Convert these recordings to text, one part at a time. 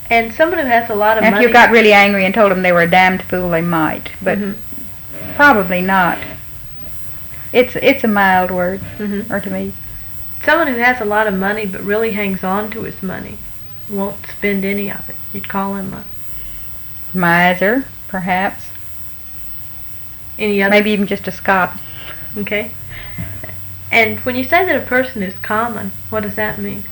And someone who has a lot of Now, money... if you got really angry and told them they were a damned fool, they might, but probably not. It's a mild word, or to me. Someone who has a lot of money but really hangs on to his money, won't spend any of it. You'd call him a... miser, perhaps. Any other? Maybe even just a scot. Okay. And when you say that a person is common, what does that mean?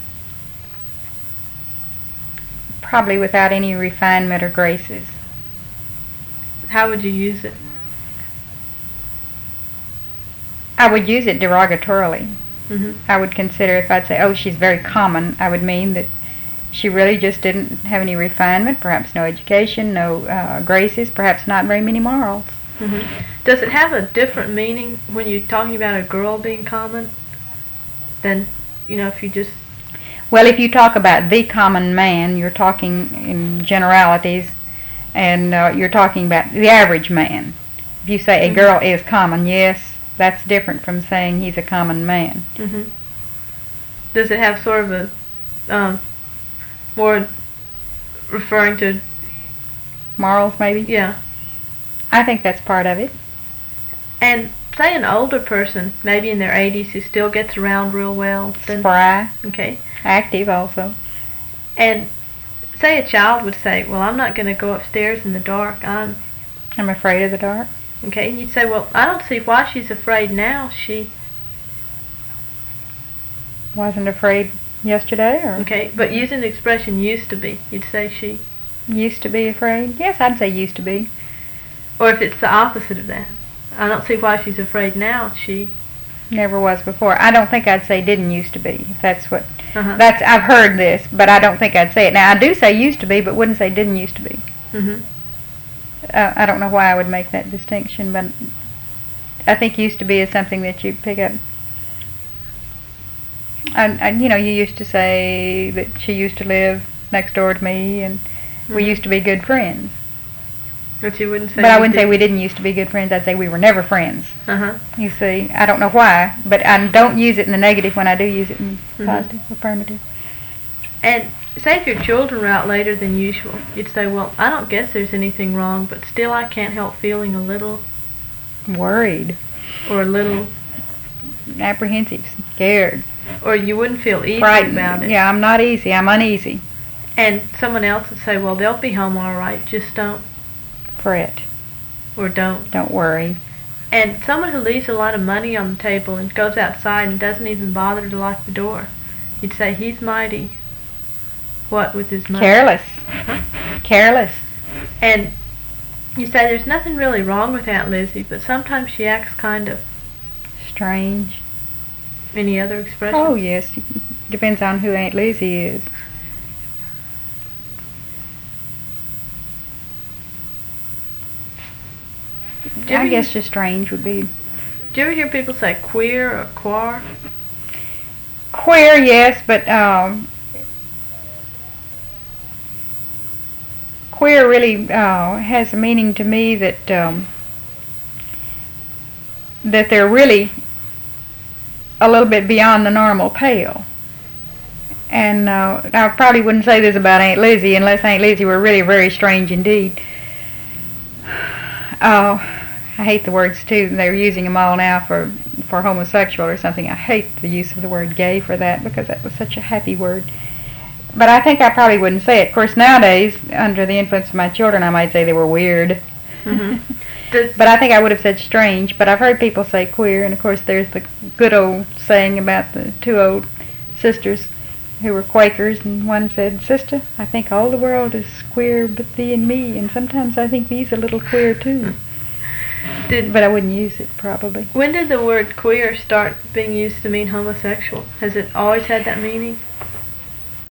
Probably without any refinement or graces. How would you use it? I would use it derogatorily. Mm-hmm. I would consider, if I'd say, oh, she's very common, I would mean that she really just didn't have any refinement, perhaps no education, no graces, perhaps not very many morals. Mm-hmm. Does it have a different meaning when you're talking about a girl being common than, if you just... Well, if you talk about the common man, you're talking in generalities, and you're talking about the average man. If you say a girl is common, yes, that's different from saying he's a common man. Mm-hmm. Does it have sort of a more referring to morals, maybe? Yeah. I think that's part of it. And say an older person, maybe in their 80s, who still gets around real well. Spry. Okay. Active also. And say a child would say, well, I'm not going to go upstairs in the dark. I'm afraid of the dark. Okay, and you'd say, well, I don't see why she's afraid now. She wasn't afraid yesterday, or... Okay, but using the expression used to be, you'd say she... Used to be afraid? Yes, I'd say used to be. Or if it's the opposite of that. I don't see why she's afraid now. She... Never was before. I don't think I'd say didn't used to be. That's what... That's... I've heard this, but I don't think I'd say it. Now, I do say used to be, but wouldn't say didn't used to be. Mm-hmm. I don't know why I would make that distinction, but I think used to be is something that you pick up. And you used to say that she used to live next door to me, and we used to be good friends. But you wouldn't say... But I wouldn't say we didn't used to be good friends. I'd say we were never friends. You see, I don't know why, but I don't use it in the negative when I do use it in positive, affirmative. And say if your children were out later than usual, you'd say, well, I don't guess there's anything wrong, but still I can't help feeling a little... worried. Or a little... apprehensive, scared. Or you wouldn't feel easy frightened about it. Yeah, I'm not easy. I'm uneasy. And someone else would say, well, they'll be home all right. Just don't... fret. Or don't. Don't worry. And someone who leaves a lot of money on the table and goes outside and doesn't even bother to lock the door, you'd say he's mighty... what with his money? Careless. Careless. And you say there's nothing really wrong with Aunt Lizzie, but sometimes she acts kind of... strange. Any other expression? Oh, yes. Depends on who Aunt Lizzie is. I guess just strange would be... Do you ever hear people say queer or quar? Queer, yes, but queer really has a meaning to me that that they're really a little bit beyond the normal pale. And I probably wouldn't say this about Aunt Lizzie unless Aunt Lizzie were really very strange indeed. I hate the words too. They're using them all now for homosexual or something. I hate the use of the word gay for that because that was such a happy word. But I think I probably wouldn't say it. Of course, nowadays, under the influence of my children, I might say they were weird. But I think I would have said strange. But I've heard people say queer, and of course there's the good old saying about the two old sisters who were Quakers, and one said, "Sister, I think all the world is queer but thee and me, and sometimes I think thee's a little queer too." But I wouldn't use it, probably. When did the word queer start being used to mean homosexual? Has it always had that meaning?